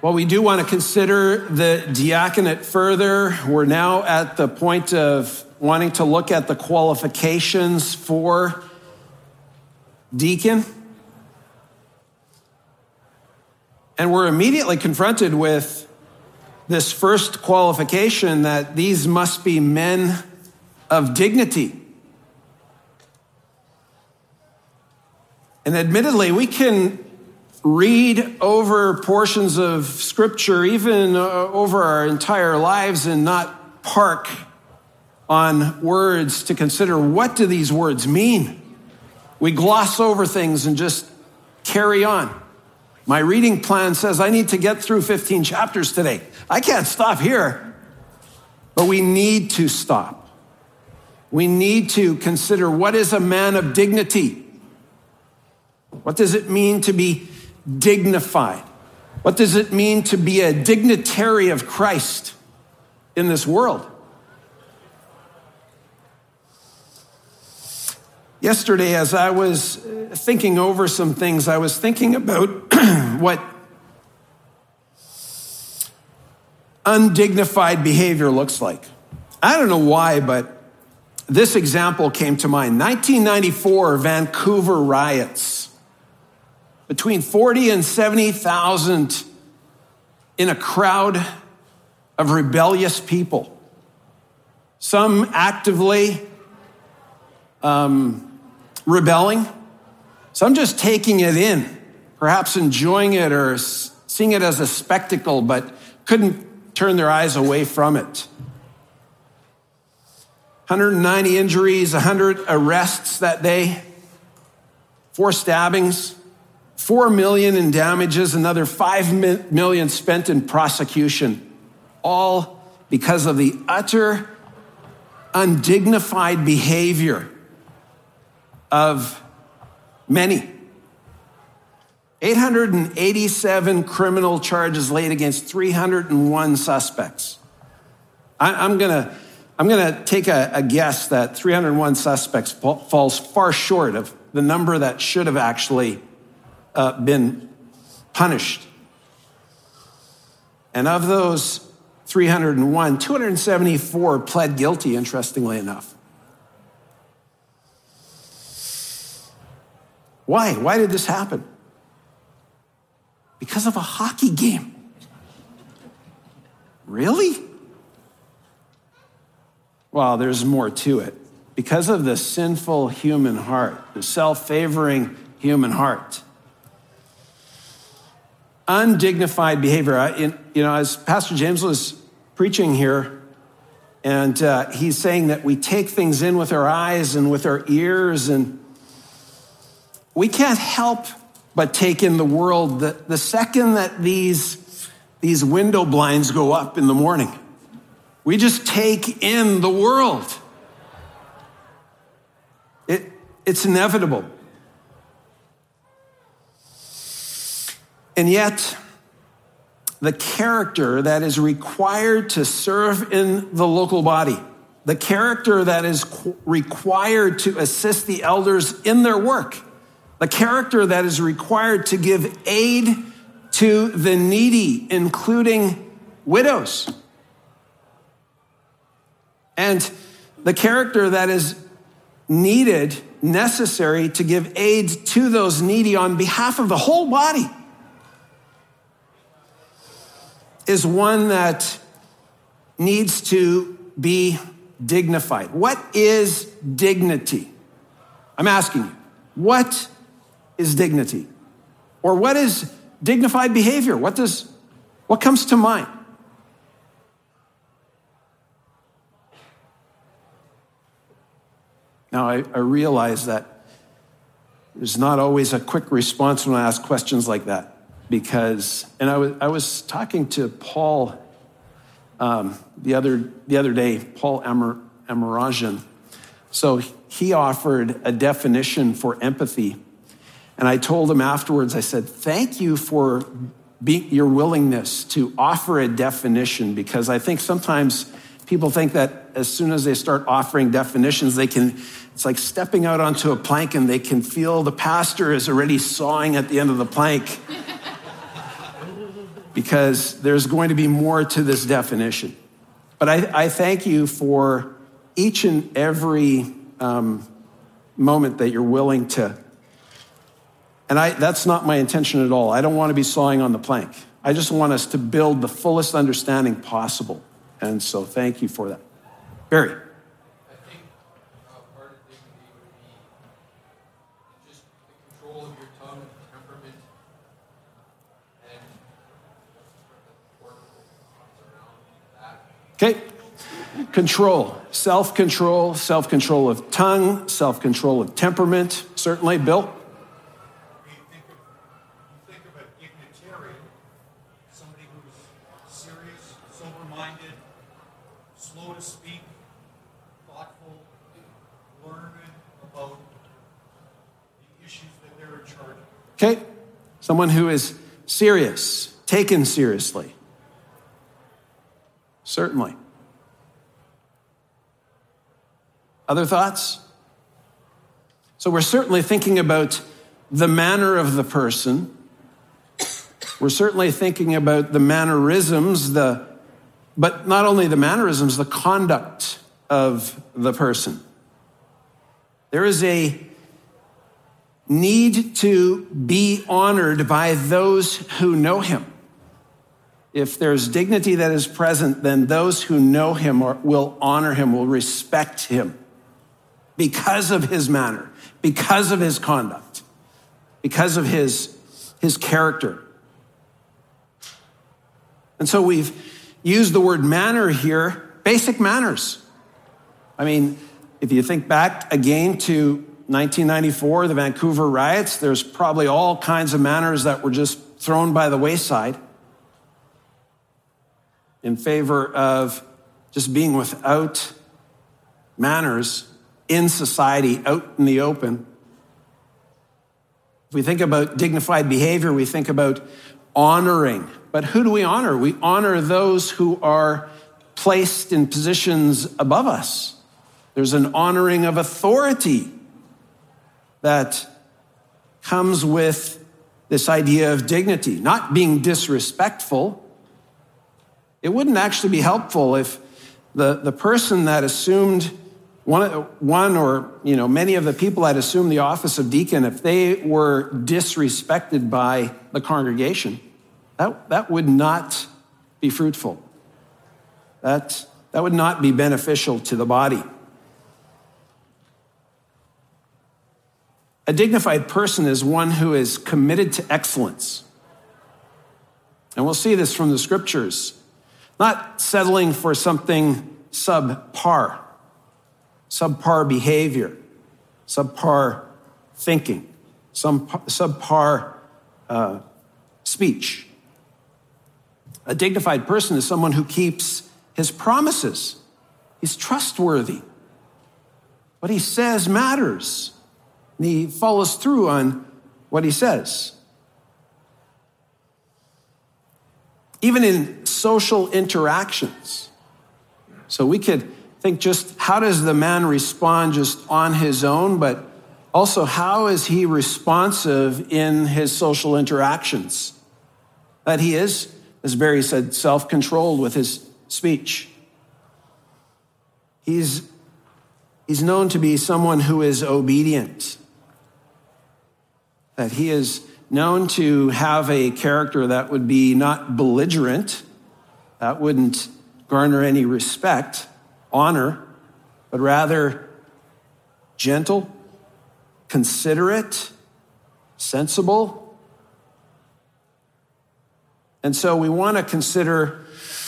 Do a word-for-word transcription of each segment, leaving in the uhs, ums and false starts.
Well, we do want to consider the diaconate further. We're now at the point of wanting to look at the qualifications for deacon. And we're immediately confronted with this first qualification that these must be men of dignity. And admittedly, we can read over portions of Scripture, even uh, over our entire lives, and not park on words to consider, what do these words mean? We gloss over things and just carry on. My reading plan says I need to get through fifteen chapters today. I can't stop here, but we need to stop. We need to consider, what is a man of dignity? What does it mean to be dignified? What does it mean to be a dignitary of Christ in this world? Yesterday, as I was thinking over some things, I was thinking about what undignified behavior looks like. I don't know why, but this example came to mind. nineteen ninety-four Vancouver riots. Between forty and seventy thousand in a crowd of rebellious people. Some actively um, rebelling. Some just taking it in, perhaps enjoying it or seeing it as a spectacle, but couldn't turn their eyes away from it. one hundred ninety injuries, one hundred arrests that day, four stabbings, four million in damages, another five million spent in prosecution, all because of the utter undignified behavior of many. eight hundred eighty-seven criminal charges laid against three hundred one suspects. I, I'm gonna, I'm gonna take a, a guess that three hundred one suspects falls far short of the number that should have actually Uh, been punished. And of those three hundred one, two hundred seventy-four pled guilty, interestingly enough. Why? Why did this happen? Because of a hockey game. Really? Well, there's more to it. Because of the sinful human heart, the self-favoring human heart. Undignified behavior. I, in, you know, as Pastor James was preaching here, and uh, he's saying that we take things in with our eyes and with our ears, and we can't help but take in the world. The, the second that these, these window blinds go up in the morning, we just take in the world. It, it's inevitable. And yet, the character that is required to serve in the local body, the character that is required to assist the elders in their work, the character that is required to give aid to the needy, including widows, and the character that is needed, necessary to give aid to those needy on behalf of the whole body, is one that needs to be dignified. What is dignity? I'm asking you, what is dignity? Or what is dignified behavior? What does, what comes to mind? Now, I, I realize that there's not always a quick response when I ask questions like that. Because, and I was I was talking to Paul um, the other the other day, Paul Amar, Amarajan. So he offered a definition for empathy, and I told him afterwards. I said, "Thank you for be, your willingness to offer a definition," because I think sometimes people think that as soon as they start offering definitions, they can. It's like stepping out onto a plank, and they can feel the pastor is already sawing at the end of the plank. because there's going to be more to this definition. But I, I thank you for each and every um, moment that you're willing to. And I, that's not my intention at all. I don't want to be sawing on the plank. I just want us to build the fullest understanding possible. And so thank you for that. Barry. I think uh, part of dignity would be just the control of your tongue and temperament and Okay. Control, self-control, self-control of tongue, self-control of temperament. Certainly, Bill? You think of, you think of a dignitarian, somebody who's serious, sober-minded, slow to speak, thoughtful, learned about the issues that they're in charge of. Okay. Someone who is serious, taken seriously. Certainly. Other thoughts? So we're certainly thinking about the manner of the person. We're certainly thinking about the mannerisms, the, but not only the mannerisms, the conduct of the person. There is a need to be honored by those who know him. If there's dignity that is present, then those who know him or will honor him, will respect him because of his manner, because of his conduct, because of his, his character. And so we've used the word manner here, basic manners. I mean, if you think back again to nineteen ninety-four, the Vancouver riots, there's probably all kinds of manners that were just thrown by the wayside in favor of just being without manners in society, out in the open. If we think about dignified behavior, we think about honoring. But who do we honor? We honor those who are placed in positions above us. There's an honoring of authority that comes with this idea of dignity, not being disrespectful. It wouldn't actually be helpful if the, the person that assumed one, one or you know many of the people that assumed the office of deacon, if they were disrespected by the congregation, that, that would not be fruitful. That, that would not be beneficial to the body. A dignified person is one who is committed to excellence. And we'll see this from the scriptures. Not settling for something subpar, subpar behavior, subpar thinking, some subpar uh, speech. A dignified person is someone who keeps his promises. He's trustworthy. What he says matters. And he follows through on what he says. Even in social interactions. So we could think just how does the man respond just on his own, but also how is he responsive in his social interactions? That he is, as Barry said, self-controlled with his speech. He's, he's known to be someone who is obedient. That he is known to have a character that would be not belligerent, that wouldn't garner any respect, honor, but rather gentle, considerate, sensible. And so we want to consider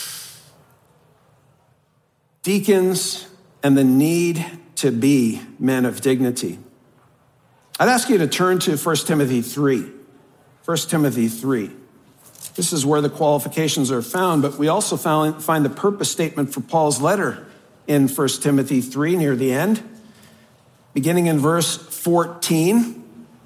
deacons and the need to be men of dignity. I'd ask you to turn to First Timothy three. First Timothy three. This is where the qualifications are found, but we also found, find the purpose statement for Paul's letter in First Timothy three near the end, beginning in verse fourteen,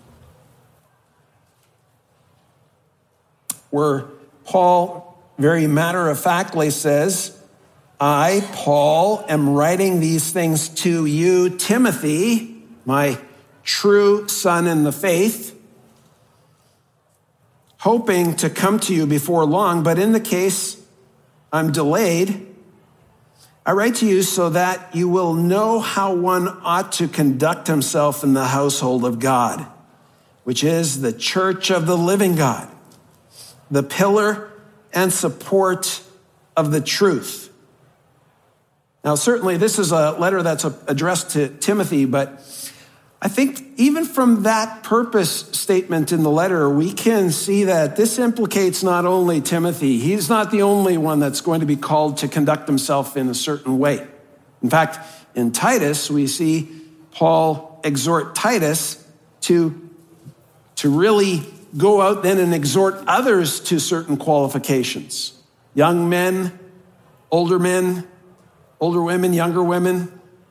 where Paul very matter-of-factly says, I, Paul, am writing these things to you, Timothy, my true son in the faith, hoping to come to you before long, but in the case I'm delayed, I write to you so that you will know how one ought to conduct himself in the household of God, which is the church of the living God, the pillar and support of the truth. Now, certainly this is a letter that's addressed to Timothy, but I think even from that purpose statement in the letter, we can see that this implicates not only Timothy. He's not the only one that's going to be called to conduct himself in a certain way. In fact, in Titus, we see Paul exhort Titus to, to really go out then and exhort others to certain qualifications. Young men, older men, older women, younger women.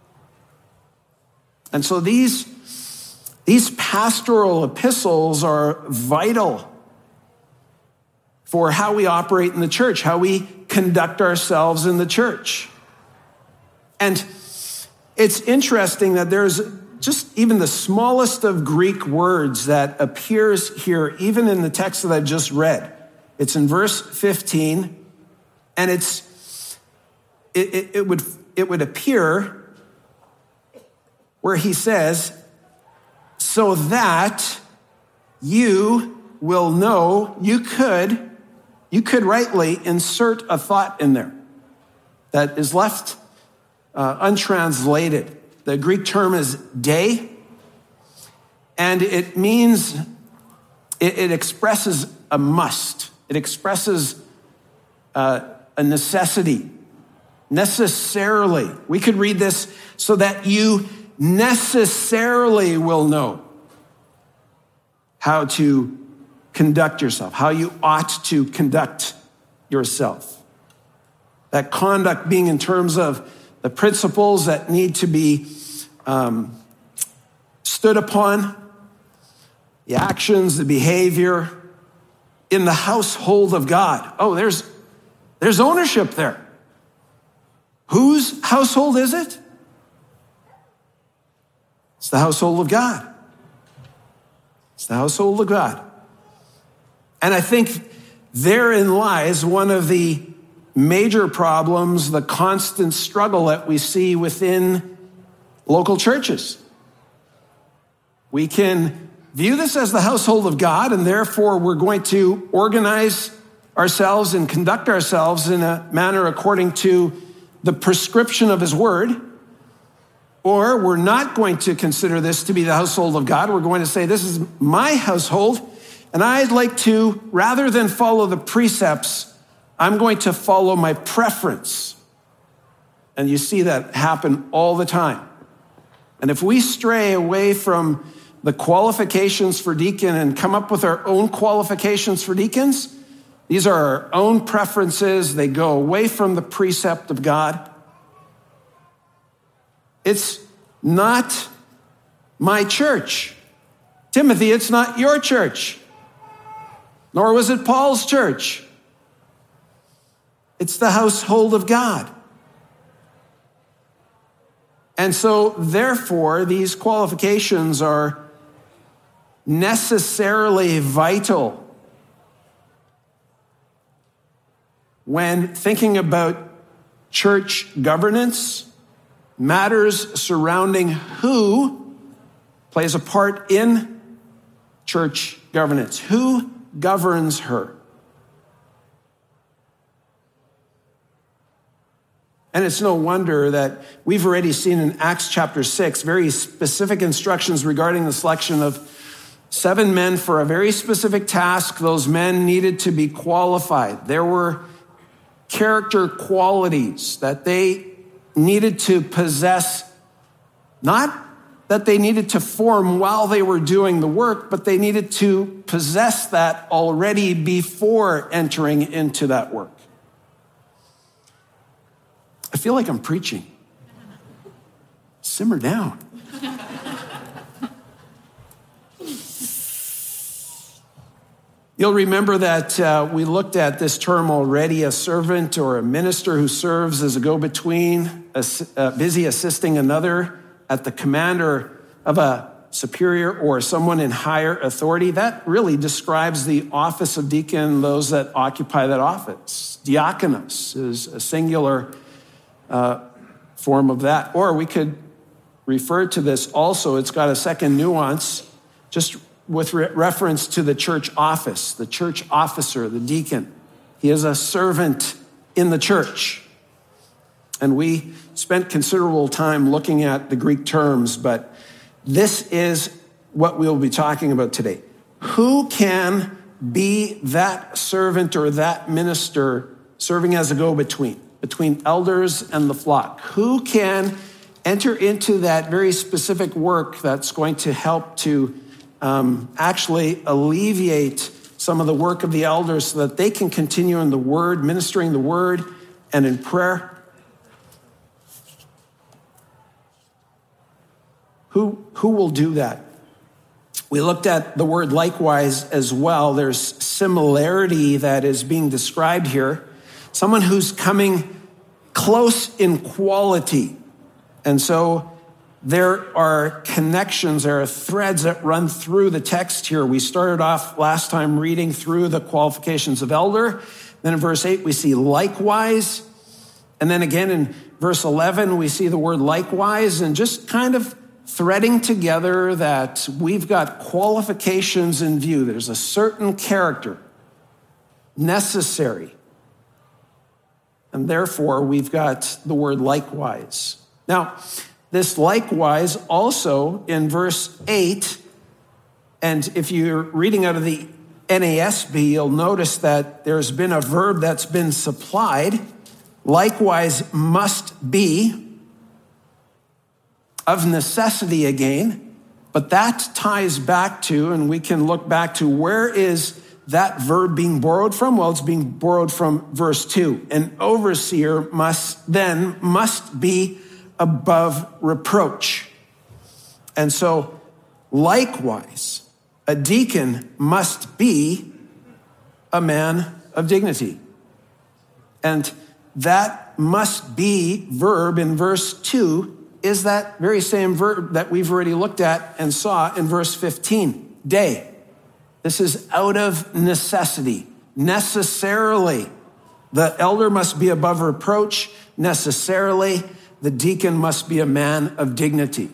And so these These pastoral epistles are vital for how we operate in the church, how we conduct ourselves in the church. And it's interesting that there's just even the smallest of Greek words that appears here, even in the text that I just read. It's in verse fifteen, and it's it, it, it would it would appear where he says, so that you will know. You could, you could rightly insert a thought in there that is left uh, untranslated. The Greek term is day, and it means, it, it expresses a must. It expresses uh, a necessity. Necessarily. We could read this so that you necessarily will know how to conduct yourself, how you ought to conduct yourself. That conduct being in terms of the principles that need to be um, stood upon, the actions, the behavior in the household of God. Oh, there's, there's ownership there. Whose household is it? It's the household of God. It's the household of God. And I think therein lies one of the major problems, the constant struggle that we see within local churches. We can view this as the household of God, and therefore we're going to organize ourselves and conduct ourselves in a manner according to the prescription of his word. Or we're not going to consider this to be the household of God. We're going to say, this is my household, and I'd like to, rather than follow the precepts, I'm going to follow my preference. And you see that happen all the time. And if we stray away from the qualifications for deacon and come up with our own qualifications for deacons, these are our own preferences. They go away from the precept of God. It's not my church. Timothy, it's not your church. Nor was it Paul's church. It's the household of God. And so, therefore, these qualifications are necessarily vital when thinking about church governance. Matters surrounding who plays a part in church governance. Who governs her? And it's no wonder that we've already seen in Acts chapter six very specific instructions regarding the selection of seven men for a very specific task. Those men needed to be qualified. There were character qualities that they needed to possess, not that they needed to form while they were doing the work, but they needed to possess that already before entering into that work. I feel like I'm preaching. Simmer down. You'll remember that uh, we looked at this term already, a servant or a minister who serves as a go-between, uh, busy assisting another at the command or of a superior or someone in higher authority. That really describes the office of deacon, those that occupy that office. Diakonos is a singular uh, form of that. Or we could refer to this also, it's got a second nuance, just with re- reference to the church office, the church officer, the deacon. He is a servant in the church. And we spent considerable time looking at the Greek terms, but this is what we'll be talking about today. Who can be that servant or that minister serving as a go-between, between elders and the flock? Who can enter into that very specific work that's going to help to um, actually alleviate some of the work of the elders so that they can continue in the word, ministering the word and in prayer? Who, who will do that? We looked at the word likewise as well. There's similarity that is being described here. Someone who's coming close in quality. And so there are connections, there are threads that run through the text here. We started off last time reading through the qualifications of elder. Then in verse eight, we see likewise. And then again in verse eleven, we see the word likewise, and just kind of threading together that we've got qualifications in view. There's a certain character necessary. And therefore, we've got the word likewise. Now, this likewise also in verse eight, and if you're reading out of the N A S B, you'll notice that there's been a verb that's been supplied. Likewise must be, of necessity again, but that ties back to, and we can look back to, where is that verb being borrowed from? Well, it's being borrowed from verse two. An overseer must then must be above reproach. And so, likewise, a deacon must be a man of dignity. And that must be verb in verse two is that very same verb that we've already looked at and saw in verse fifteen, day. This is out of necessity. Necessarily, the elder must be above reproach. Necessarily, the deacon must be a man of dignity.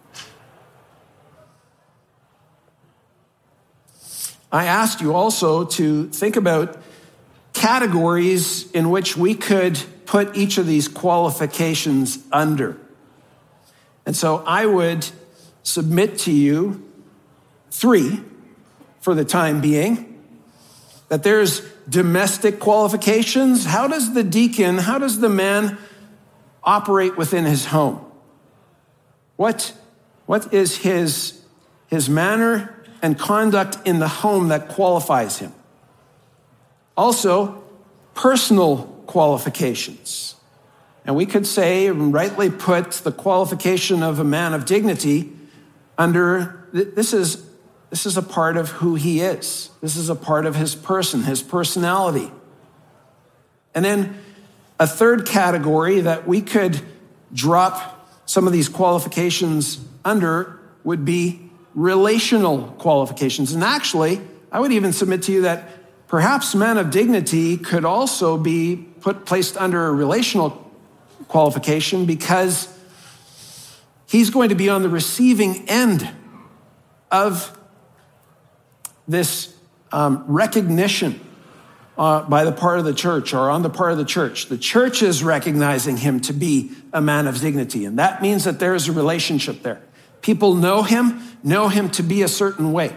I asked you also to think about categories in which we could put each of these qualifications under. And so I would submit to you three for the time being, that there's domestic qualifications. How does the deacon, how does the man operate within his home? What, what is his, his manner and conduct in the home that qualifies him? Also, personal qualifications. And we could say, and rightly put, the qualification of a man of dignity under, this is, this is a part of who he is. This is a part of his person, his personality. And then a third category that we could drop some of these qualifications under would be relational qualifications. And actually, I would even submit to you that perhaps man of dignity could also be put placed under a relational qualification, because he's going to be on the receiving end of this um, recognition uh, by the part of the church, or on the part of the church. The church is recognizing him to be a man of dignity, and that means that there is a relationship there. People know him, know him to be a certain way.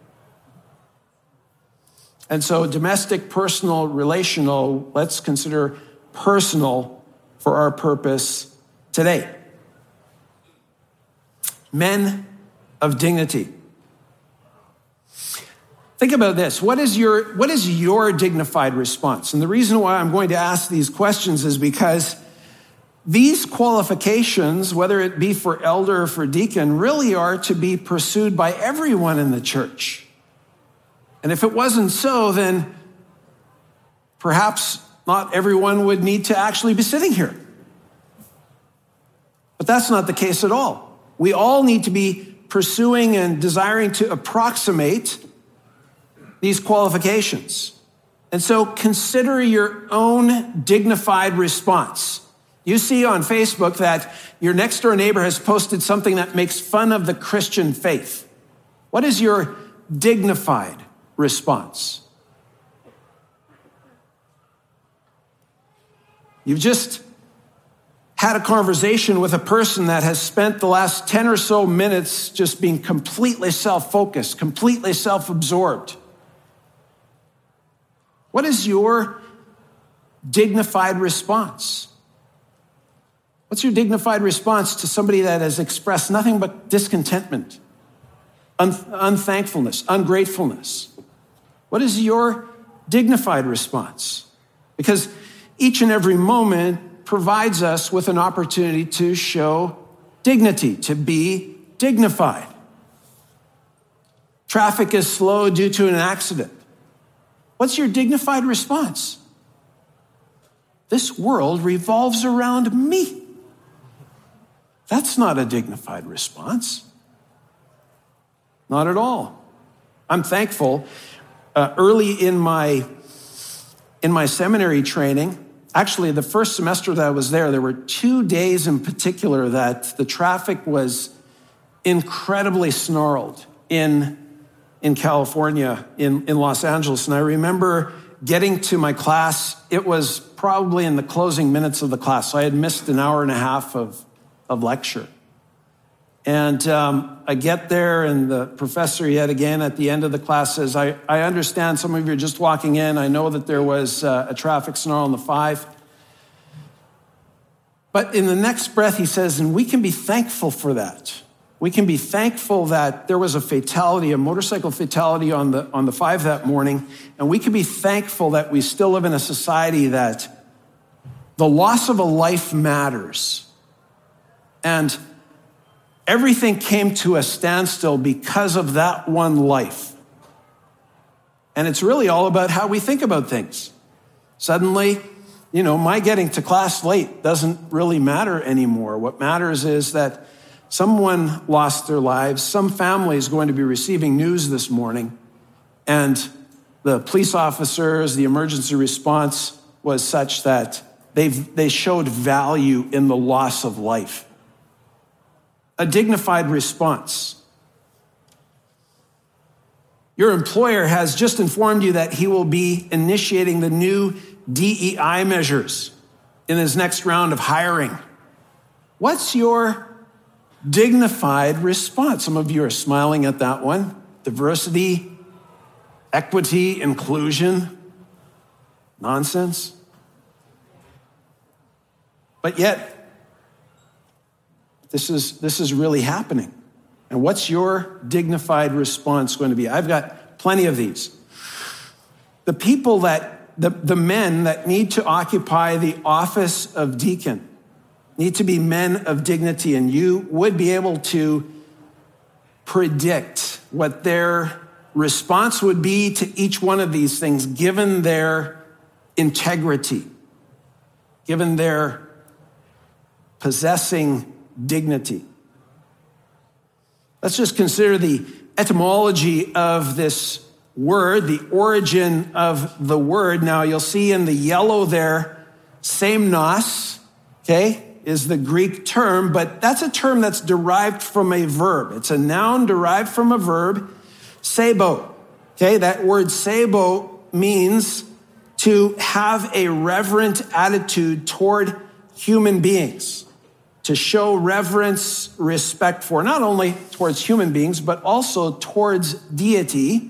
And so domestic, personal, relational, let's consider personal for our purpose today. Men of dignity. Think about this. What is your, what is your dignified response? And the reason why I'm going to ask these questions is because these qualifications, whether it be for elder or for deacon, really are to be pursued by everyone in the church. And if it wasn't so, then perhaps not everyone would need to actually be sitting here. But that's not the case at all. We all need to be pursuing and desiring to approximate these qualifications. And so consider your own dignified response. You see on Facebook that your next door neighbor has posted something that makes fun of the Christian faith. What is your dignified response? You've just had a conversation with a person that has spent the last ten or so minutes just being completely self-focused, completely self-absorbed. What is your dignified response? What's your dignified response to somebody that has expressed nothing but discontentment, un- unthankfulness, ungratefulness? What is your dignified response? Because each and every moment provides us with an opportunity to show dignity, to be dignified. Traffic is slow due to an accident. What's your dignified response? This world revolves around me. That's not a dignified response. Not at all. I'm thankful. Uh, early in my in my seminary training, actually the first semester that I was there, there were two days in particular that the traffic was incredibly snarled in in California, in, in Los Angeles. And I remember getting to my class. It was probably in the closing minutes of the class. So I had missed an hour and a half of, of lecture. And um, I get there, and the professor yet again at the end of the class says, I, I understand some of you are just walking in. I know that there was uh, a traffic snarl on the five. But in the next breath, he says, and we can be thankful for that. We can be thankful that there was a fatality, a motorcycle fatality on the, on the five that morning. And we can be thankful that we still live in a society that the loss of a life matters. And everything came to a standstill because of that one life. And it's really all about how we think about things. Suddenly, you know, my getting to class late doesn't really matter anymore. What matters is that someone lost their lives. Some family is going to be receiving news this morning. And the police officers, the emergency response was such that they've, they showed value in the loss of life. A dignified response. Your employer has just informed you that he will be initiating the new D E I measures in his next round of hiring. What's your dignified response? Some of you are smiling at that one. Diversity, equity, inclusion, nonsense. But yet, this is, this is really happening. And what's your dignified response going to be? I've got plenty of these. The people that, the, the men that need to occupy the office of deacon need to be men of dignity, and you would be able to predict what their response would be to each one of these things, given their integrity, given their possessing dignity. Let's just consider the etymology of this word, the origin of the word. Now, you'll see in the yellow there, samenos, okay, is the Greek term, but that's a term that's derived from a verb. It's a noun derived from a verb, sebo. Okay, that word sebo means to have a reverent attitude toward human beings, to show reverence, respect for, not only towards human beings, but also towards deity.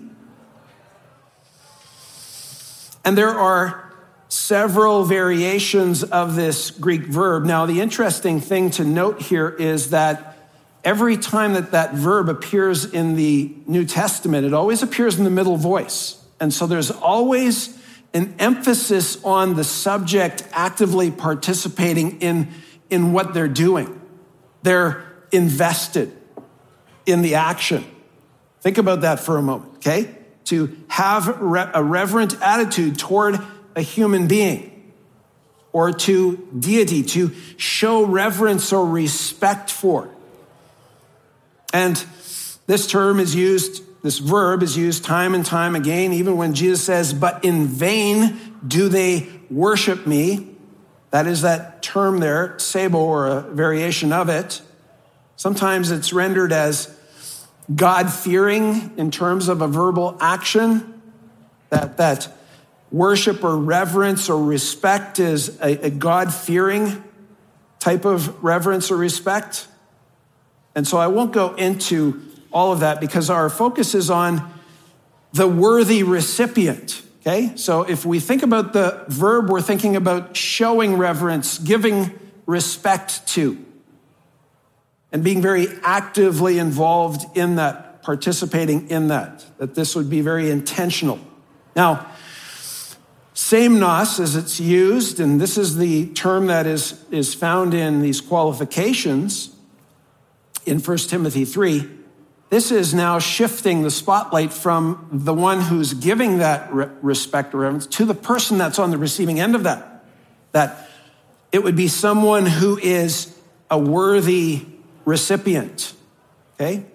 And there are several variations of this Greek verb. Now, the interesting thing to note here is that every time that that verb appears in the New Testament, it always appears in the middle voice. And so there's always an emphasis on the subject actively participating in, in what they're doing. They're invested in the action. Think about that for a moment, okay? To have a reverent attitude toward a human being, or to deity, to show reverence or respect for. And This term is used, this verb is used time and time again, even when Jesus says, but in vain do they worship me. That is that term there, sebo, or a variation of it. Sometimes it's rendered as God-fearing in terms of a verbal action, that, that worship or reverence or respect is a, a God-fearing type of reverence or respect. And so I won't go into all of that because our focus is on the worthy recipient, okay? So if we think about the verb, we're thinking about showing reverence, giving respect to, and being very actively involved in that, participating in that, that this would be very intentional. Now, samenos, as it's used, and this is the term that is, is found in these qualifications in First Timothy three, this is now shifting the spotlight from the one who's giving that re- respect or reverence to the person that's on the receiving end of that. That it would be someone who is a worthy recipient, okay?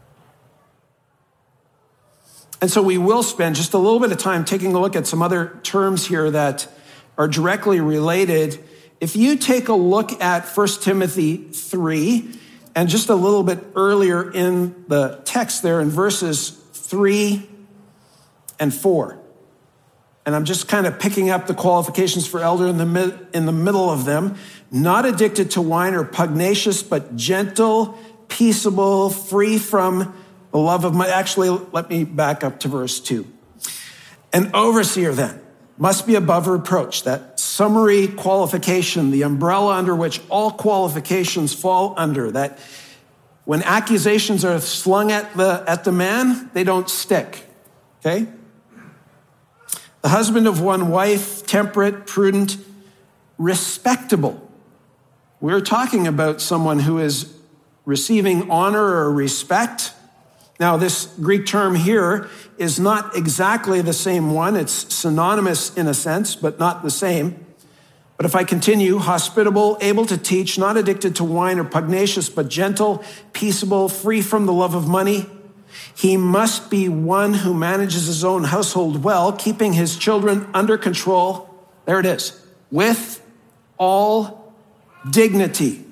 And so we will spend just a little bit of time taking a look at some other terms here that are directly related. If you take a look at First Timothy three, and just a little bit earlier in the text there in verses three and four. And I'm just kind of picking up the qualifications for elder in the, mid, in the middle of them. Not addicted to wine or pugnacious, but gentle, peaceable, free from the love of money. Actually, let me back up to verse two. An overseer then must be above reproach. That summary qualification, the umbrella under which all qualifications fall under, that when accusations are slung at the, at the man, they don't stick, okay? The husband of one wife, temperate, prudent, respectable. We're talking about someone who is receiving honor or respect. Now, this Greek term here is not exactly the same one. It's synonymous in a sense, but not the same. But if I continue, hospitable, able to teach, not addicted to wine or pugnacious, but gentle, peaceable, free from the love of money. He must be one who manages his own household well, keeping his children under control. There it is. With all dignity.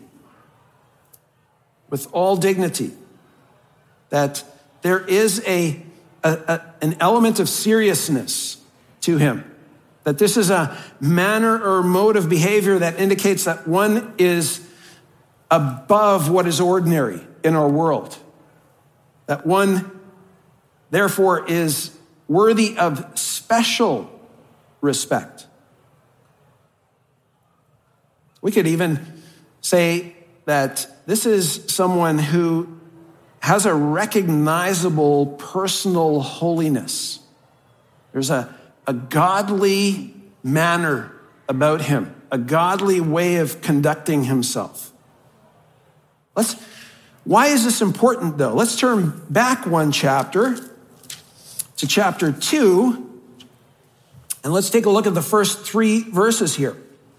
With all dignity. That there is a, a, a an element of seriousness to him. That this is a manner or mode of behavior that indicates that one is above what is ordinary in our world. That one, therefore, is worthy of special respect. We could even say that this is someone who has a recognizable personal holiness. There's a, a godly manner about him, a godly way of conducting himself. Let's, why is this important, though? Let's turn back one chapter to chapter two, and let's take a look at the first three verses here.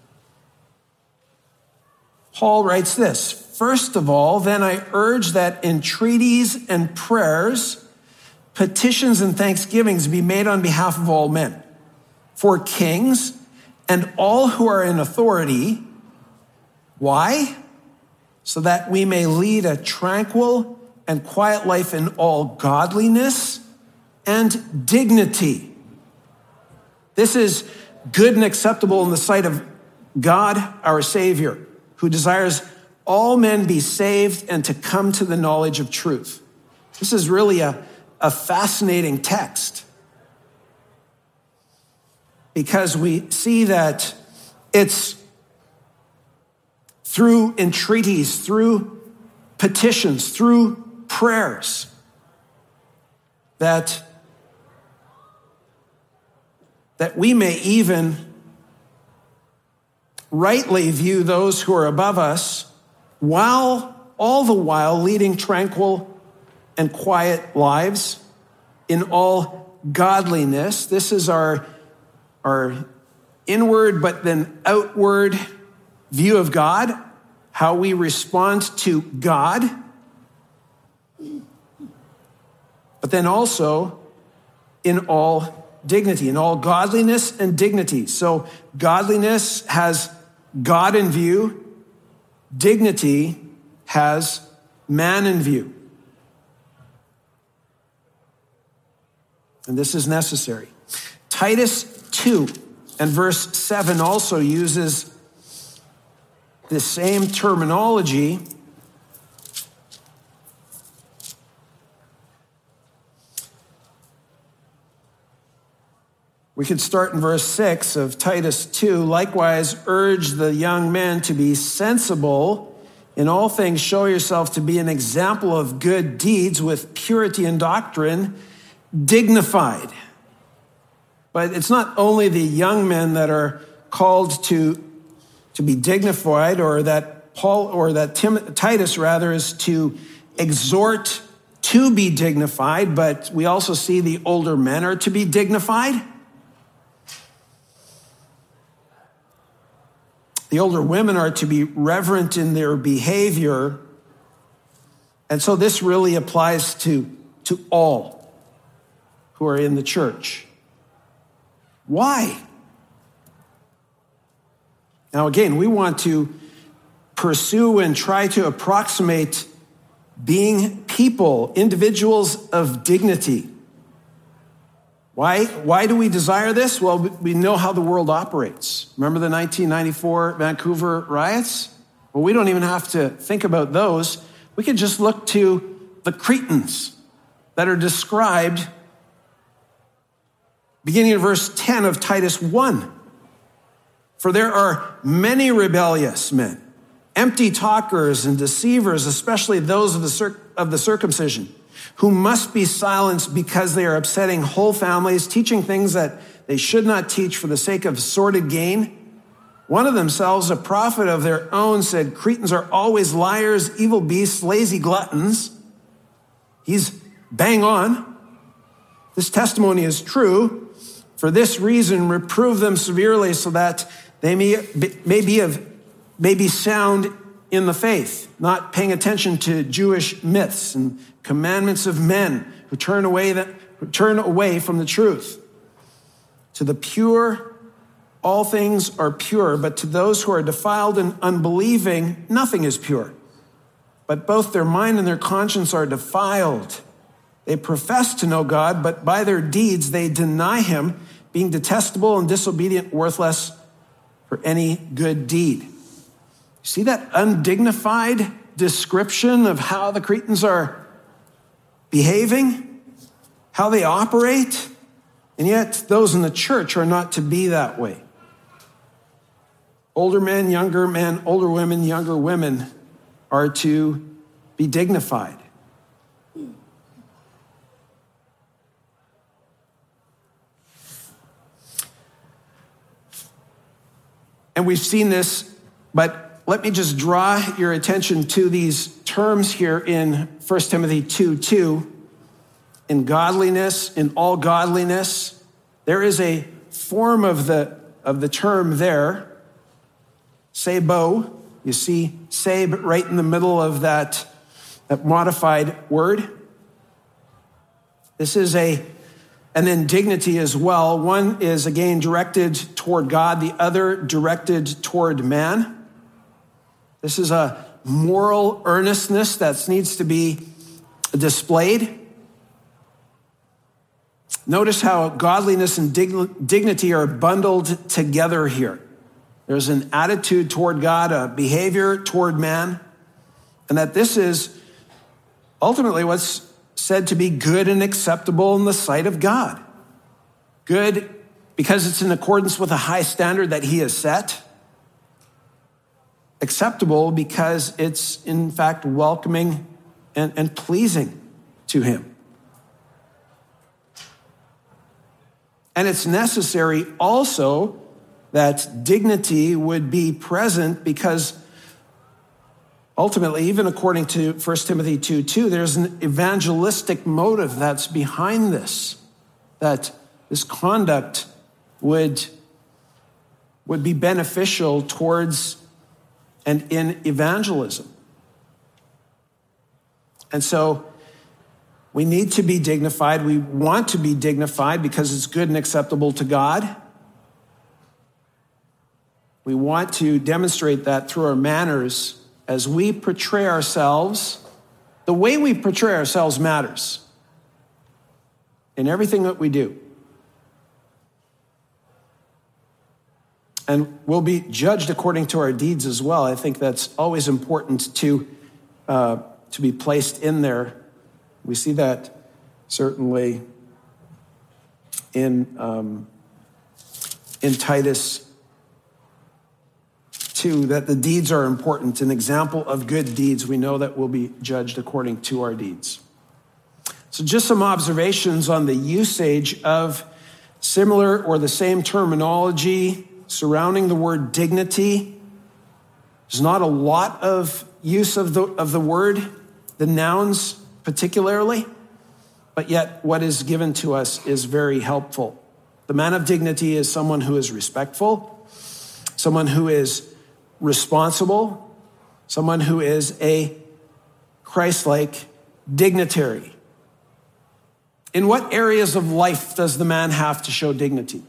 Paul writes this, first of all, then I urge that entreaties and prayers, petitions and thanksgivings be made on behalf of all men, for kings and all who are in authority. Why? So that we may lead a tranquil and quiet life in all godliness and dignity. This is good and acceptable in the sight of God, our Savior, who desires all men be saved and to come to the knowledge of truth. This is really a, a fascinating text because we see that it's through entreaties, through petitions, through prayers that, that we may even rightly view those who are above us, while all the while leading tranquil and quiet lives in all godliness. This is our, our inward but then outward view of God, how we respond to God. but then also in all dignity, in all godliness and dignity. So godliness has God in view. Dignity has man in view. And this is necessary. Titus two and verse seven also uses the same terminology. We could start in verse six of Titus two. Likewise, urge the young men to be sensible. In all things, show yourself to be an example of good deeds with purity and doctrine, dignified. But it's not only the young men that are called to, to be dignified, or that Paul, or that Tim, Titus rather, is to exhort to be dignified, but we also see the older men are to be dignified. The older women are to be reverent in their behavior. And so this really applies to, to all who are in the church. Why? Now, again, we want to pursue and try to approximate being people, individuals of dignity. Why, why do we desire this? Well, we know how the world operates. Remember the nineteen ninety-four Vancouver riots? Well, we don't even have to think about those. We can just look to the Cretans that are described beginning in verse ten of Titus one. For there are many rebellious men, empty talkers and deceivers, especially those of the, circ- of the circumcision, who must be silenced because they are upsetting whole families, teaching things that they should not teach for the sake of sordid gain. One of themselves, a prophet of their own, said, Cretans are always liars, evil beasts, lazy gluttons. He's bang on. This testimony is true. For this reason, reprove them severely so that they may, may, be, of, may be sound in the faith, not paying attention to Jewish myths and commandments of men who turn away, the, who turn away from the truth. To the pure, all things are pure, but to those who are defiled and unbelieving, nothing is pure. But both their mind and their conscience are defiled. They profess to know God, but by their deeds they deny him, being detestable and disobedient, worthless for any good deed. See that undignified description of how the Cretans are behaving, how they operate, and yet those in the church are not to be that way. Older men, younger men, older women, younger women are to be dignified. And we've seen this, but let me just draw your attention to these terms here in First Timothy two two. In godliness, in all godliness, there is a form of the, of the term there, sebo. You see sab right in the middle of that, that modified word. This is a, and then dignity as well. One is again directed toward God, the other directed toward man. This is a moral earnestness that needs to be displayed. Notice how godliness and dig- dignity are bundled together here. There's an attitude toward God, a behavior toward man, and that this is ultimately what's said to be good and acceptable in the sight of God. Good because it's in accordance with a high standard that he has set. Acceptable because it's in fact welcoming and, and pleasing to him. And it's necessary also that dignity would be present because ultimately, even according to First Timothy two two, there's an evangelistic motive that's behind this, that this conduct would, would be beneficial towards and in evangelism. And so We need to be dignified. We want to be dignified because it's good and acceptable to God. We want to demonstrate that through our manners as we portray ourselves. The way we portray ourselves matters in everything that we do. And we'll be judged according to our deeds as well. I think that's always important to, uh, to be placed in there. We see that certainly in, um, in Titus two, that the deeds are important. An example of good deeds, we know that we'll be judged according to our deeds. So just some observations on the usage of similar or the same terminology surrounding the word dignity. There's not a lot of use of the, of the word, the nouns particularly, but yet what is given to us is very helpful. The man of dignity is someone who is respectful, someone who is responsible, someone who is a Christ-like dignitary. In what areas of life does the man have to show dignity?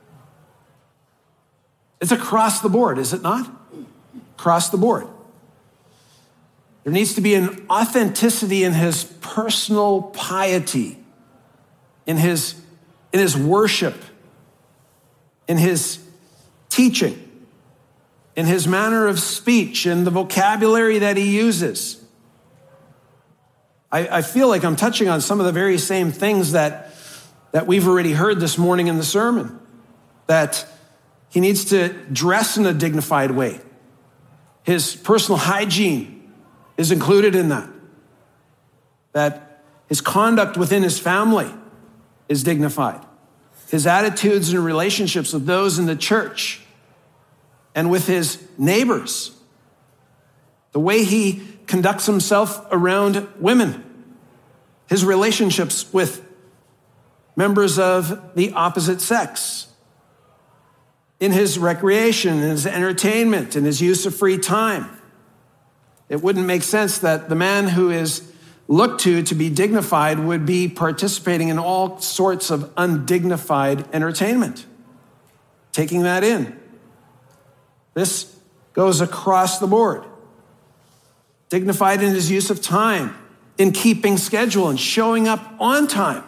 It's across the board, is it not? Across the board. There needs to be an authenticity in his personal piety, in his, in his worship, in his teaching, in his manner of speech, and the vocabulary that he uses. I, I feel like I'm touching on some of the very same things that, that we've already heard this morning in the sermon, that he needs to dress in a dignified way. His personal hygiene is included in that. That his conduct within his family is dignified. His attitudes and relationships with those in the church and with his neighbors. The way he conducts himself around women. His relationships with members of the opposite sex. In his recreation, in his entertainment, in his use of free time. It wouldn't make sense that the man who is looked to to be dignified would be participating in all sorts of undignified entertainment. Taking that in. This goes across the board. Dignified in his use of time, in keeping schedule and showing up on time.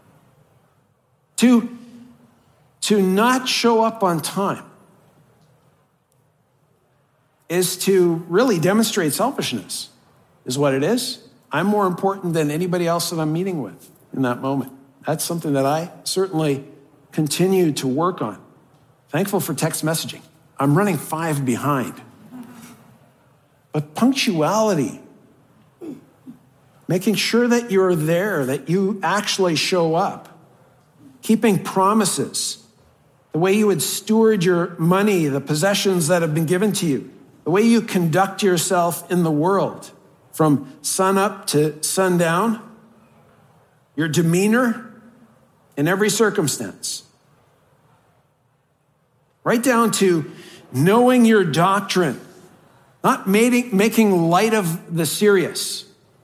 To, to not show up on time is to really demonstrate selfishness, is what it is. I'm more important than anybody else that I'm meeting with in that moment. That's something that I certainly continue to work on. Thankful for text messaging. I'm running five behind. But punctuality, making sure that you're there, that you actually show up, keeping promises, the way you would steward your money, the possessions that have been given to you, the way you conduct yourself in the world from sun up to sundown, your demeanor in every circumstance. Right down to knowing your doctrine, not making light of the serious.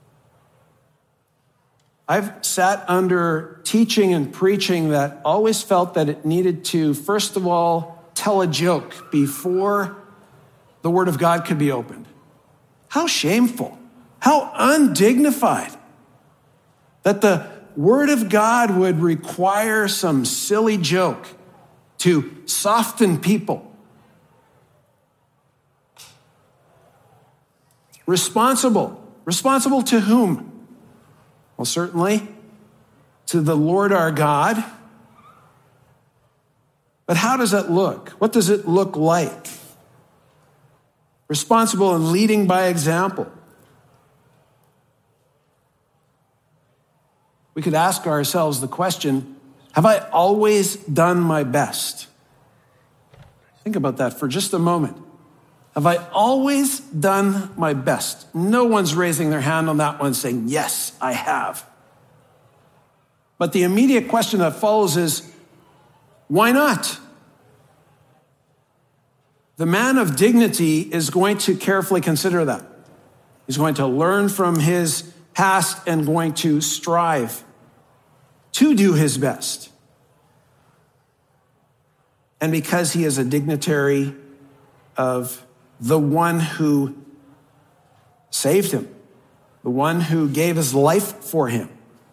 I've sat under teaching and preaching that always felt that it needed to, first of all, tell a joke before the Word of God could be opened. How shameful, how undignified that the Word of God would require some silly joke to soften people. Responsible. Responsible to whom? Well, certainly to the Lord our God. But how does it look? What does it look like? Responsible and leading by example. We could ask ourselves the question, have I always done my best? Think about that for just a moment. Have I always done my best? No one's raising their hand on that one saying, yes, I have. But the immediate question that follows is, why not? The man of dignity is going to carefully consider that. He's going to learn from his past and going to strive to do his best. And because he is a dignitary of the one who saved him, the one who gave his life for him,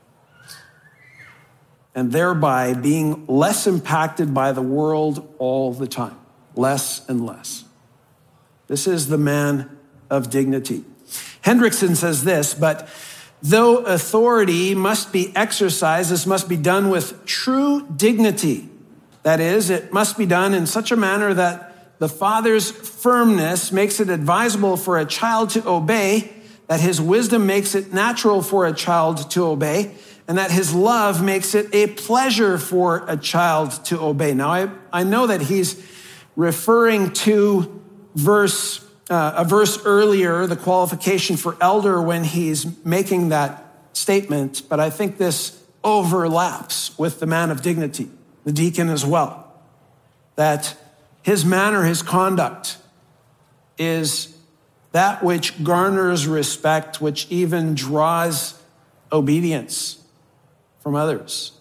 and thereby being less impacted by the world all the time, less and less. This is the man of dignity. Hendrickson says this, but though authority must be exercised, this must be done with true dignity. That is, it must be done in such a manner that the father's firmness makes it advisable for a child to obey, that his wisdom makes it natural for a child to obey, and that his love makes it a pleasure for a child to obey. Now, I, I know that he's referring to verse uh, a verse earlier, the qualification for elder, when he's making that statement, but I think this overlaps with the man of dignity, the deacon as well, that his manner, his conduct is that which garners respect, which even draws obedience from others.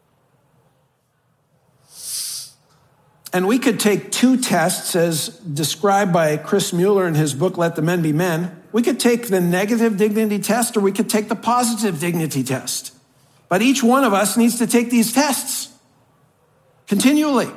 And we could take two tests as described by Chris Mueller in his book, Let the Men Be Men. We could take the negative dignity test, or we could take the positive dignity test. But each one of us needs to take these tests continually.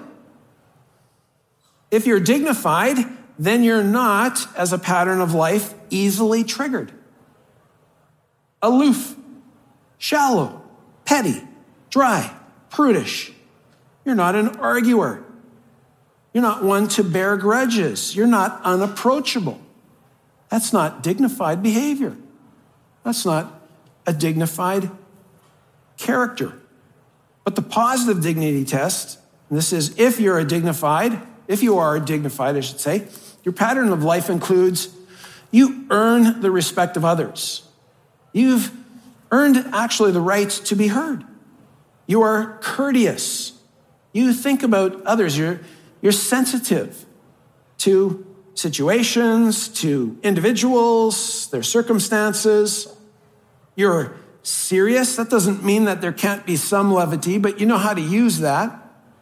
If you're dignified, then you're not, as a pattern of life, easily triggered. Aloof, shallow, petty, dry, prudish. You're not an arguer. You're not one to bear grudges. You're not unapproachable. That's not dignified behavior. That's not a dignified character. But the positive dignity test, and this is if you're a dignified, if you are dignified, I should say, your pattern of life includes you earn the respect of others. You've earned actually the right to be heard. You are courteous. You think about others. You're, you're sensitive to situations, to individuals, their circumstances. You're serious. That doesn't mean that there can't be some levity, but you know how to use that.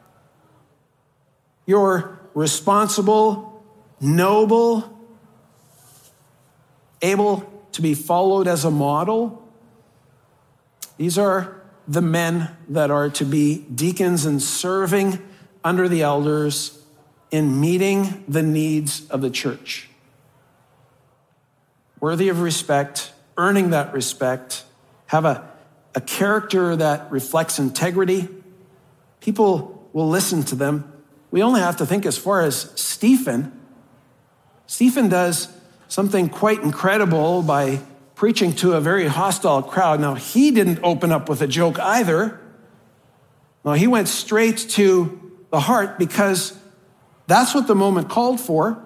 You're responsible, noble, able to be followed as a model. These are the men that are to be deacons and serving under the elders in meeting the needs of the church. Worthy of respect, earning that respect, have a, a character that reflects integrity. People will listen to them. We only have to think as far as Stephen. Stephen does something quite incredible by preaching to a very hostile crowd. Now, he didn't open up with a joke either. No, he went straight to the heart because that's what the moment called for.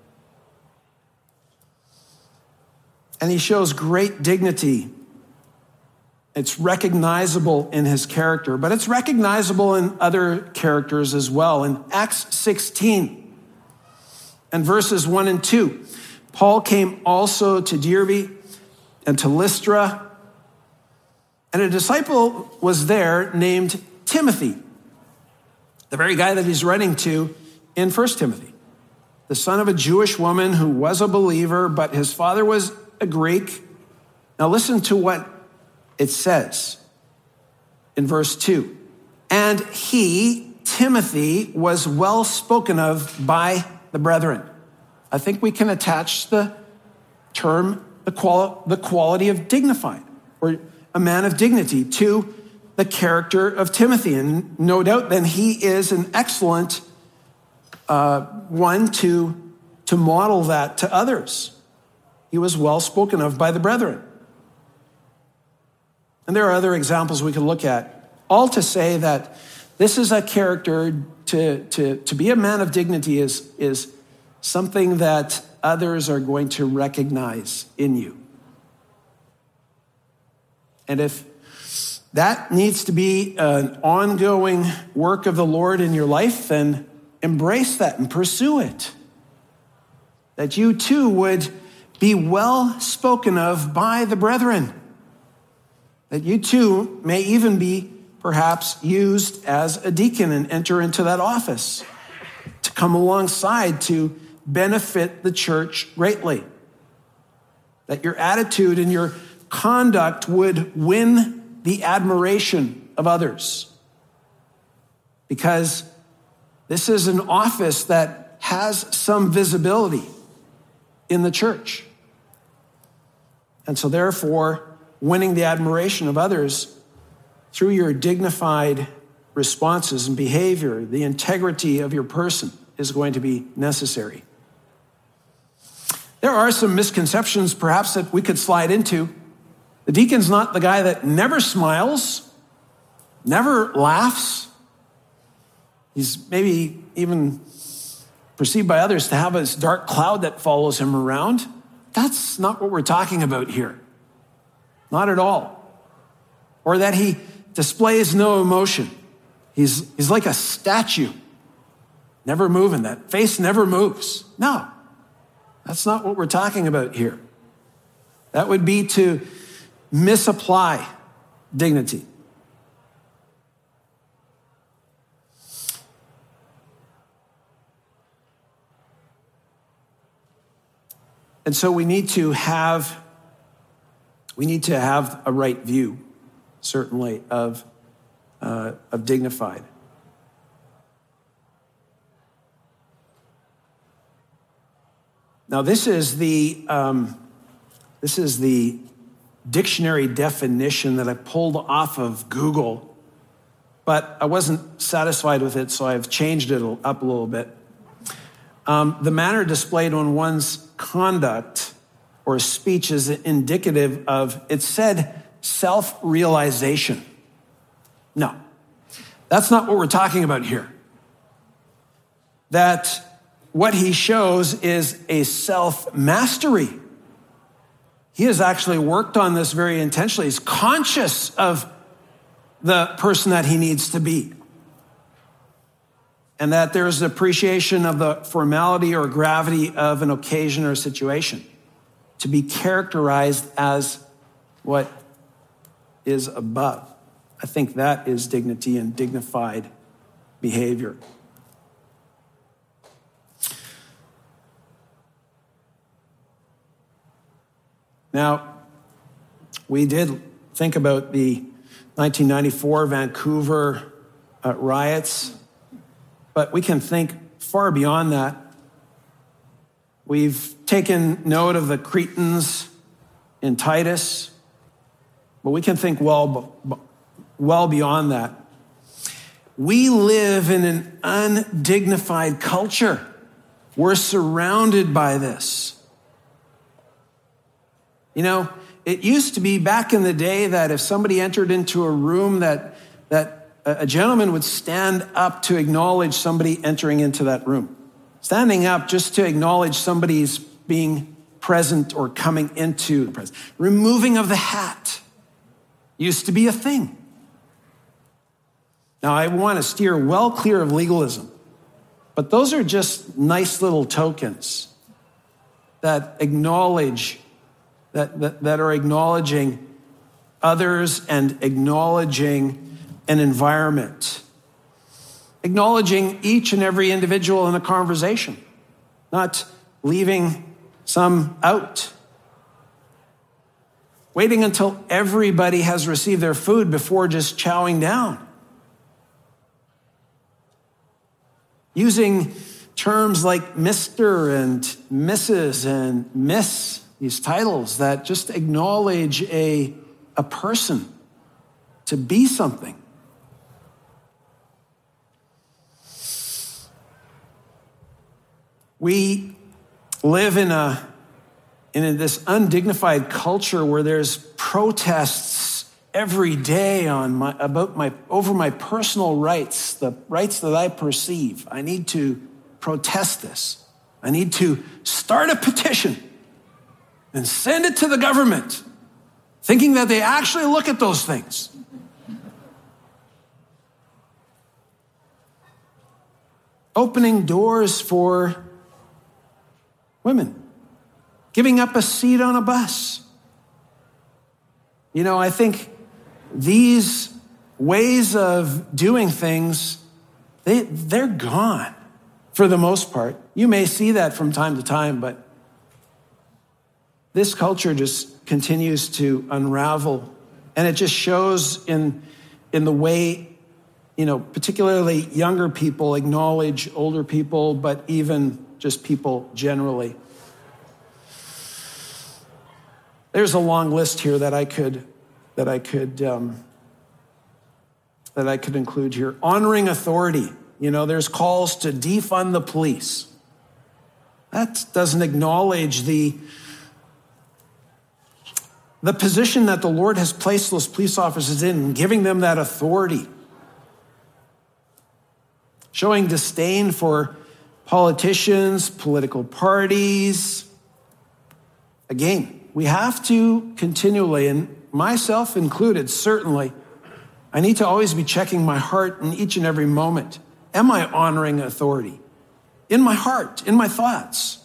And he shows great dignity. It's recognizable in his character, but it's recognizable in other characters as well. In Acts sixteen and verses one and two, Paul came also to Derbe and to Lystra, and a disciple was there named Timothy, the very guy that he's writing to in First Timothy, the son of a Jewish woman who was a believer, but his father was a Greek. Now listen to what it says in verse two. And he, Timothy, was well spoken of by the brethren. I think we can attach the term, the, quali- the quality of dignified, or a man of dignity, to the character of Timothy. And no doubt then he is an excellent uh, one to, to model that to others. He was well spoken of by the brethren. And there are other examples we can look at, all to say that this is a character, to, to, to be a man of dignity is, is something that others are going to recognize in you. And if that needs to be an ongoing work of the Lord in your life, then embrace that and pursue it. That you too would be well spoken of by the brethren. that you too may even be perhaps used as a deacon and enter into that office to come alongside to benefit the church greatly. That your attitude and your conduct would win the admiration of others. Because this is an office that has some visibility in the church. And so therefore, winning the admiration of others through your dignified responses and behavior, the integrity of your person is going to be necessary. There are some misconceptions perhaps that we could slide into. The deacon's not the guy that never smiles, never laughs. He's maybe even perceived by others to have this dark cloud that follows him around. That's not what we're talking about here. Not at all. Or that he displays no emotion. He's, he's like a statue, never moving. That face never moves. No, that's not what we're talking about here. That would be to misapply dignity. And so we need to have, we need to have a right view, certainly, of, uh, of dignified. Now, this is the um, this is the dictionary definition that I pulled off of Google, but I wasn't satisfied with it, so I've changed it up a little bit. Um, the manner displayed on one's conduct or speech is indicative of, it said, self-realization. No, that's not what we're talking about here. That what he shows is a self-mastery. He has actually worked on this very intentionally. He's conscious of the person that he needs to be. And that there's an appreciation of the formality or gravity of an occasion or a situation to be characterized as what is above. I think that is dignity and dignified behavior. Now, we did think about the nineteen ninety-four Vancouver uh, riots, but we can think far beyond that. We've taken note of the Cretans in Titus, but we can think well, well beyond that. We live in an undignified culture. We're surrounded by this. You know, it used to be back in the day that if somebody entered into a room that, that a gentleman would stand up to acknowledge somebody entering into that room. Standing up just to acknowledge somebody's being present or coming into the presence. Removing of the hat used to be a thing. Now, I want to steer well clear of legalism, but those are just nice little tokens that acknowledge That, that, that are acknowledging others and acknowledging an environment. Acknowledging each and every individual in a conversation, not leaving some out. Waiting until everybody has received their food before just chowing down. Using terms like Mister and Missus and Miss, these titles that just acknowledge a, a person to be something. We live in a in this undignified culture where there's protests every day on my about my over my personal rights, the rights that I perceive. I need to protest this. I need to start a petition and send it to the government, thinking that they actually look at those things. Opening doors for women, giving up a seat on a bus. You know, I think these ways of doing things, they, they're gone for the most part. You may see that from time to time, but this culture just continues to unravel. And it just shows in, in the way, you know, particularly younger people acknowledge older people, but even just people generally. There's a long list here that I could, that I could, um, that I could include here. Honoring authority. You know, there's calls to defund the police. That doesn't acknowledge the, the position that the Lord has placed those police officers in, giving them that authority. Showing disdain for politicians, political parties. Again, we have to continually, and myself included, certainly, I need to always be checking my heart in each and every moment. Am I honoring authority? In my heart, in my thoughts.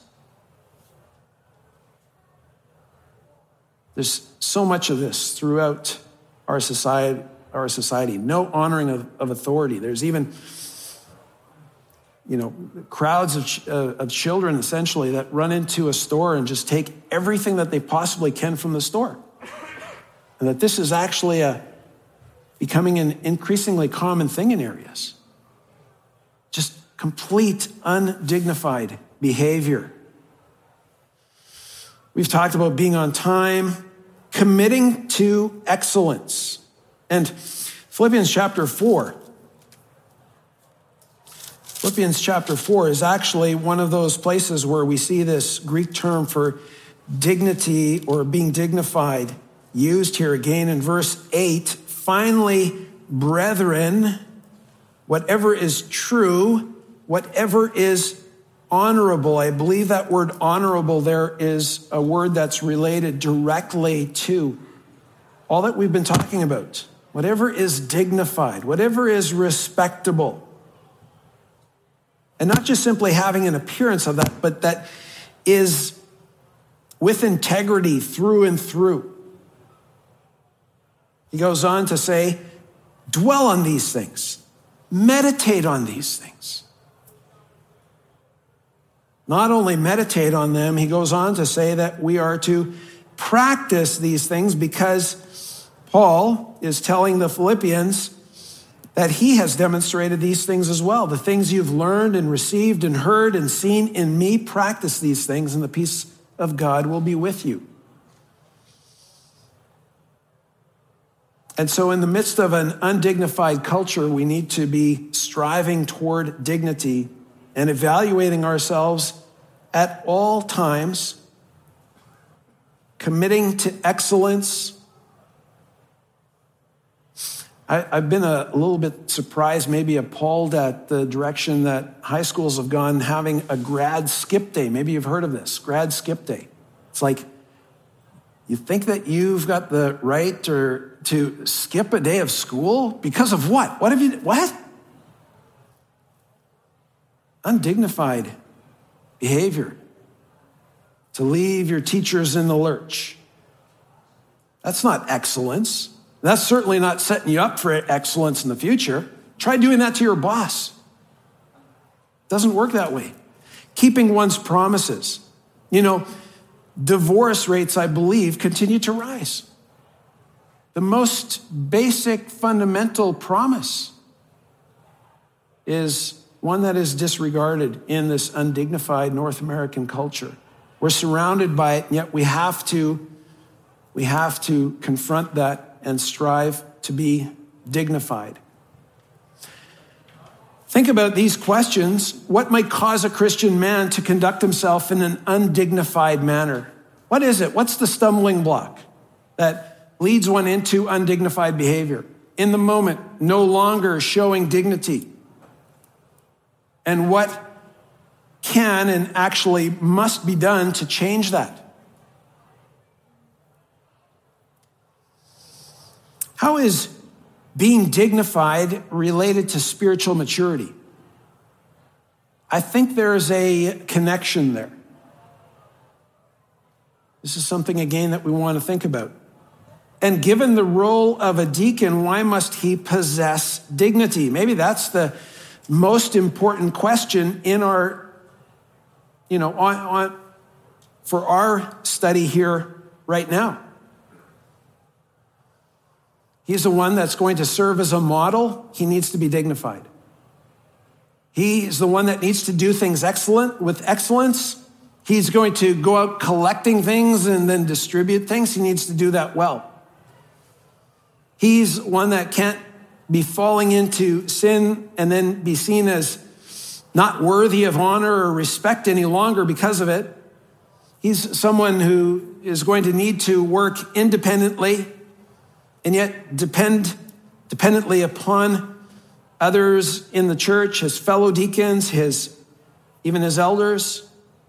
There's so much of this throughout our society. Our society. No honoring of, of authority. There's even, you know, crowds of, ch- uh, of children, essentially, that run into a store and just take everything that they possibly can from the store. And that this is actually a becoming an increasingly common thing in areas. Just complete undignified behavior. We've talked about being on time, committing to excellence. And Philippians chapter four, Philippians chapter four is actually one of those places where we see this Greek term for dignity or being dignified used here again in verse eight. Finally, brethren, whatever is true, whatever is honorable. I believe that word honorable there is a word that's related directly to all that we've been talking about. Whatever is dignified, whatever is respectable. And not just simply having an appearance of that, but that is with integrity through and through. He goes on to say, dwell on these things. Meditate on these things. Not only meditate on them, he goes on to say that we are to practice these things because Paul is telling the Philippians that he has demonstrated these things as well. The things you've learned and received and heard and seen in me, practice these things and the peace of God will be with you. And so in the midst of an undignified culture, we need to be striving toward dignity and evaluating ourselves at all times, committing to excellence. I, I've been a, a little bit surprised, maybe appalled at the direction that high schools have gone, having a grad skip day. Maybe you've heard of this, grad skip day. It's like, you think that you've got the right to, to skip a day of school? Because of what? What have you, what? Undignified behavior. To leave your teachers in the lurch. That's not excellence. That's certainly not setting you up for excellence in the future. Try doing that to your boss. Doesn't work that way. Keeping one's promises. You know, divorce rates, I believe, continue to rise. The most basic fundamental promise is one that is disregarded in this undignified North American culture. We're surrounded by it, and yet we have to, we have to confront that and strive to be dignified. Think about these questions. What might cause a Christian man to conduct himself in an undignified manner? What is it? What's the stumbling block that leads one into undignified behavior? In the moment, no longer showing dignity. And what can and actually must be done to change that? How is being dignified related to spiritual maturity? I think there's a connection there. This is something, again, that we want to think about. And given the role of a deacon, why must he possess dignity? Maybe that's the most important question in our, you know, on, on for our study here right now. He's the one that's going to serve as a model. He needs to be dignified. He's the one that needs to do things excellent with excellence. He's going to go out collecting things and then distribute things. He needs to do that well. He's one that can't be falling into sin and then be seen as not worthy of honor or respect any longer because of it. He's someone who is going to need to work independently and yet depend dependently upon others in the church, his fellow deacons, his even his elders.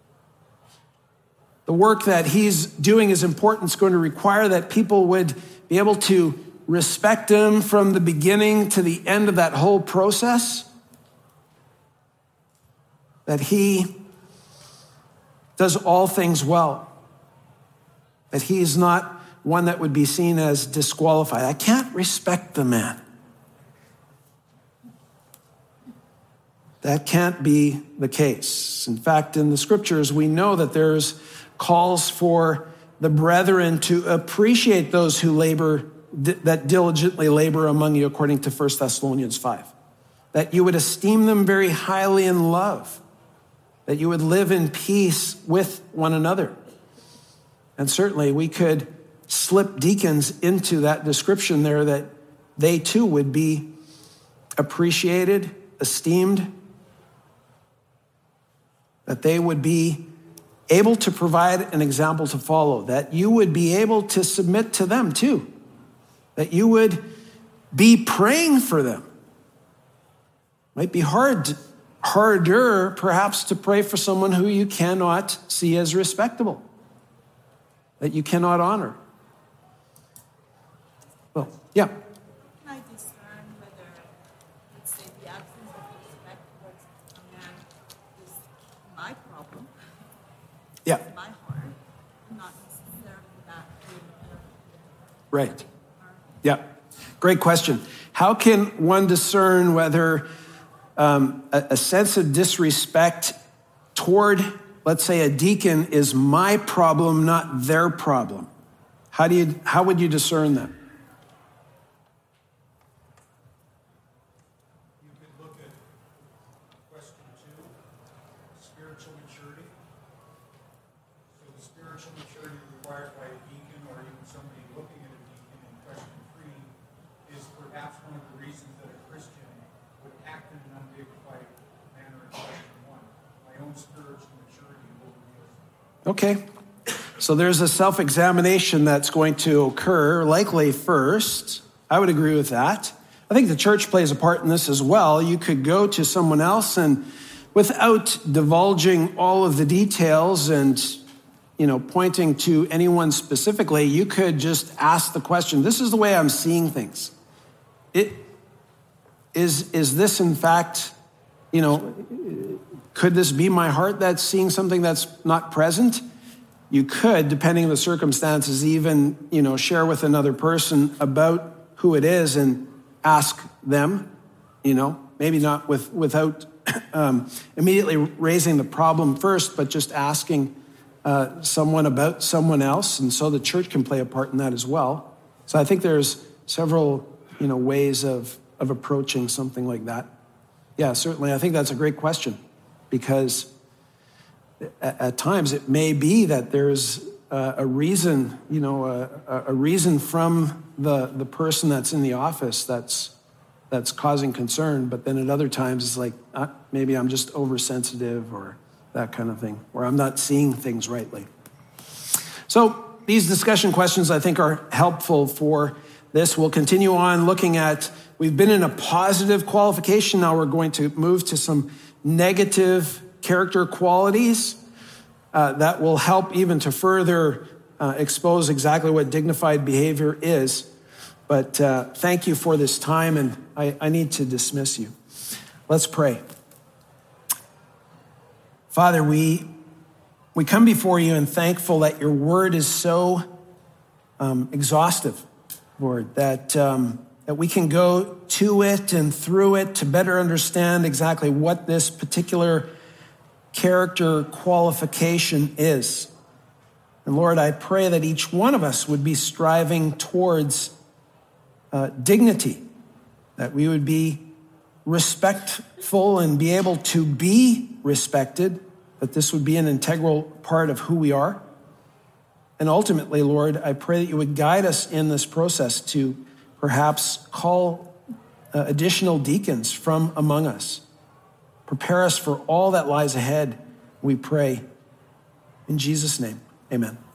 The work that he's doing is important. It's going to require that people would be able to respect him from the beginning to the end of that whole process. That he does all things well. That he's not one that would be seen as disqualified. I can't respect the man. That can't be the case. In fact, in the scriptures, we know that there's calls for the brethren to appreciate those who labor, that diligently labor among you, according to First Thessalonians five. That you would esteem them very highly in love. That you would live in peace with one another. And certainly we could slip deacons into that description there, that they too would be appreciated, esteemed, that they would be able to provide an example to follow, that you would be able to submit to them too, that you would be praying for them. Might be hard, harder perhaps to pray for someone who you cannot see as respectable, that you cannot honor. Well, yeah. Can I discern whether, let's say, the absence of respect towards a man is my problem? Yeah. It's my heart, not necessarily that of Right. Yeah. Great question. How can one discern whether um, a, a sense of disrespect toward, let's say, a deacon is my problem, not their problem? How do you? How would you discern that? Spiritual maturity. So the spiritual maturity required by a deacon or even somebody looking at a deacon in question three is perhaps one of the reasons that a Christian would act in an undignified manner in question one. My own spiritual maturity will reveal. Okay. So there's a self-examination that's going to occur, likely first. I would agree with that. I think the church plays a part in this as well. You could go to someone else and, without divulging all of the details and, you know, pointing to anyone specifically, you could just ask the question, this is the way I'm seeing things. It, is, is this in fact, you know, could this be my heart that's seeing something that's not present? You could, depending on the circumstances, even, you know, share with another person about who it is and ask them, you know, maybe not with without Um, immediately raising the problem first, but just asking uh, someone about someone else. And so the church can play a part in that as well. So I think there's several, you know, ways of, of approaching something like that. Yeah, certainly. I think that's a great question, because at, at times it may be that there's uh, a reason, you know, a, a reason from the, the person that's in the office that's that's causing concern, but then at other times it's like, uh, maybe I'm just oversensitive or that kind of thing, or I'm not seeing things rightly. So these discussion questions I think are helpful for this. We'll continue on looking at, we've been in a positive qualification, now we're going to move to some negative character qualities uh, that will help even to further uh, expose exactly what dignified behavior is. But uh, thank you for this time, and I, I need to dismiss you. Let's pray. Father, we we come before you and thankful that your word is so um, exhaustive Lord, that, um, that we can go to it and through it to better understand exactly what this particular character qualification is. And Lord, I pray that each one of us would be striving towards uh, dignity, that we would be respectful and be able to be respected, that this would be an integral part of who we are. And ultimately, Lord, I pray that you would guide us in this process to perhaps call uh, additional deacons from among us. Prepare us for all that lies ahead, we pray. In Jesus' name, amen.